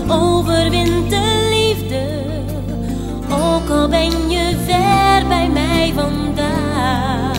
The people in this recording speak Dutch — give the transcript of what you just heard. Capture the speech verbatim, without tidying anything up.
overwint de liefde, ook al ben je ver bij mij vandaan.